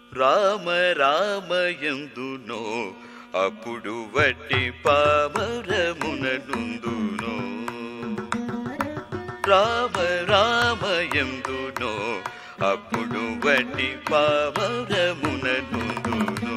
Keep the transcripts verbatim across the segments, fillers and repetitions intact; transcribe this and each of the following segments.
రామ రామయందునో అప్పుడు వట్టి పామరముననుందునో రామ రామయందునో అప్పుడు వట్టి పామరముననుందునో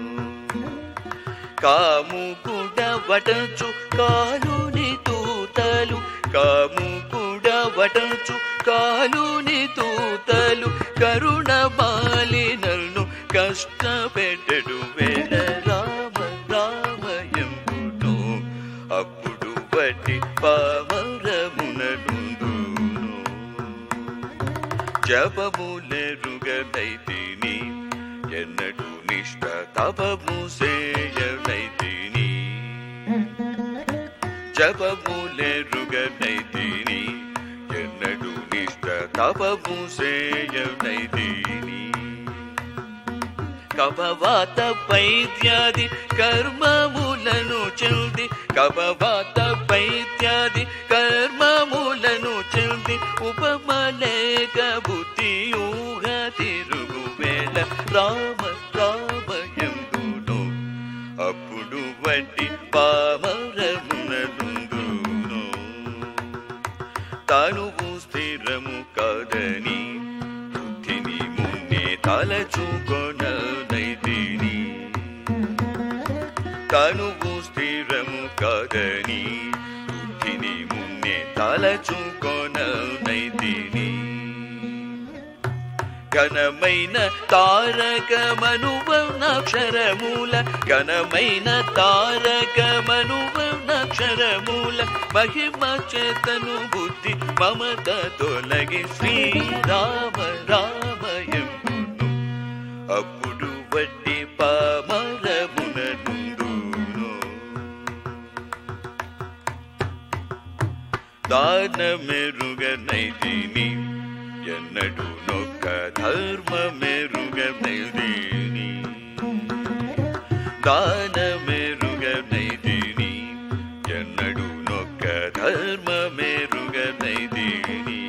కాము కూడా వటచు కాలుని తూతలు కాము కూడా వటచు కాలుని తూతలు కరుణ బాలినను కష్టపెట్టడు వేళ రామ రామయందునో అప్పుడు వట్టి పామరముననుందునో జపములెరుగనైతిని ఎన్నడు నిష్ట తపము సేయనైతిని జపములెరుగనైతిని ఎన్నడు నిష్ట తపము సేయనైతిని కపవాత పైత్యాది కర్మములను చెల్ది కపవాత పైత్యాది కర్మములను చెల్ది ఉపమలేక బుద్ధి ఊహ తిరుగు వేళ రామ రామయందునో అప్పుడు వట్టి పామరముననుందునో తనువు స్థిరము కాదని బుద్ధిని మున్నే తలచుకొననైతిని తనువు స్థిరము కాదని బుద్ధిని మున్నే తలచుకొననైతిని ఘనమైన తారకమనువనక్షరమూల ఘనమైన తారకమనువనక్షరమూల మహిమ చేతను బుద్ధి మమత తొలగి శ్రీరామ రామయందునో అప్పుడు వట్టి పామరముననుందునో దానమెరుగనైతిని ఎన్నడు నొక్క ధర్మమెరుగనైతిని దానమెరుగనైతిని ఎన్నడు నొక్క ధర్మమెరుగనైతిని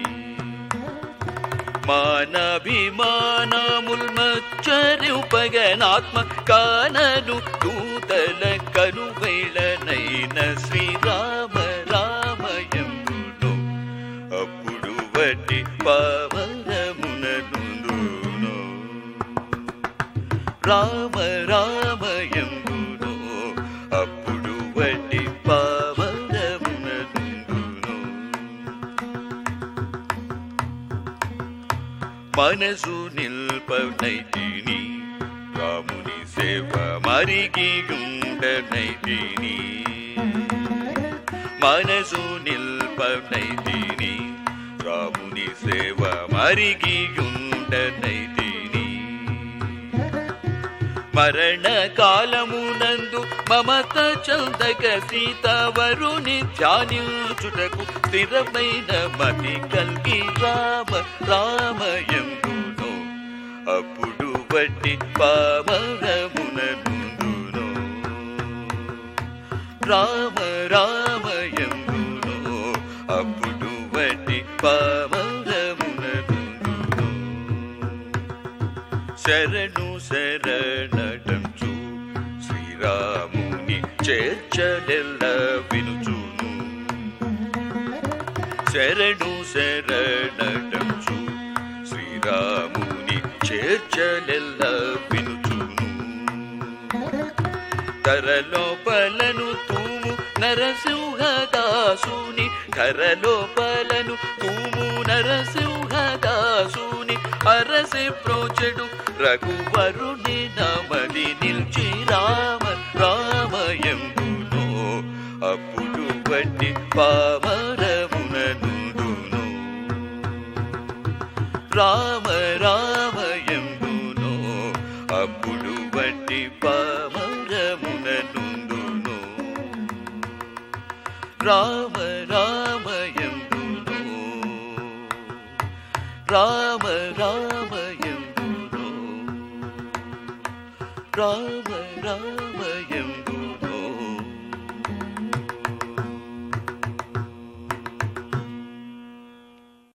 మానభిమానముల్ మచ్చరిపగనాత్మ కానను దూతల కనువైలనైన శ్రీరామ రామయందునో అప్పుడు వట్టి పామరముననుందునో రామ రామయందునో అప్పుడు వట్టి పామరముననుందునో మనసు నిల్పనైతిని రాముని సేవ మరిగియుండనైతిని మనసు నిల్పనైతిని రాముని సేవ మరిగియుండనైతిని మరణ కాలమునందు మమత చందక సీతావరుని ధ్యానించుటకు స్థిరమైన మతి కల్గి రామ రామయందునో అప్పుడు వట్టి పామరముననుందునో రామ రామయందునో అప్పుడు వట్టి పామరముననుందునో శరణు శరణటంచు శ్రీరాముని చేర్చడెల్ల వినుచును శరణు శరణటంచు శ్రీరాముని చేర్చడెల్ల వినుచును ధరలోపలను తూము నరసింహదాసుని ధరలోపలను తూము నరసింహదాసుని అరసి ప్రోచెడు రఘువరుని నమది నిల్చి రామ రామయందునో అప్పుడు వట్టి పామరముననుందునో రామ రామయందునో అప్పుడు వట్టి పామరముననుందునో రామ రామయందునో రామ రామయందునో రామ రామయందునో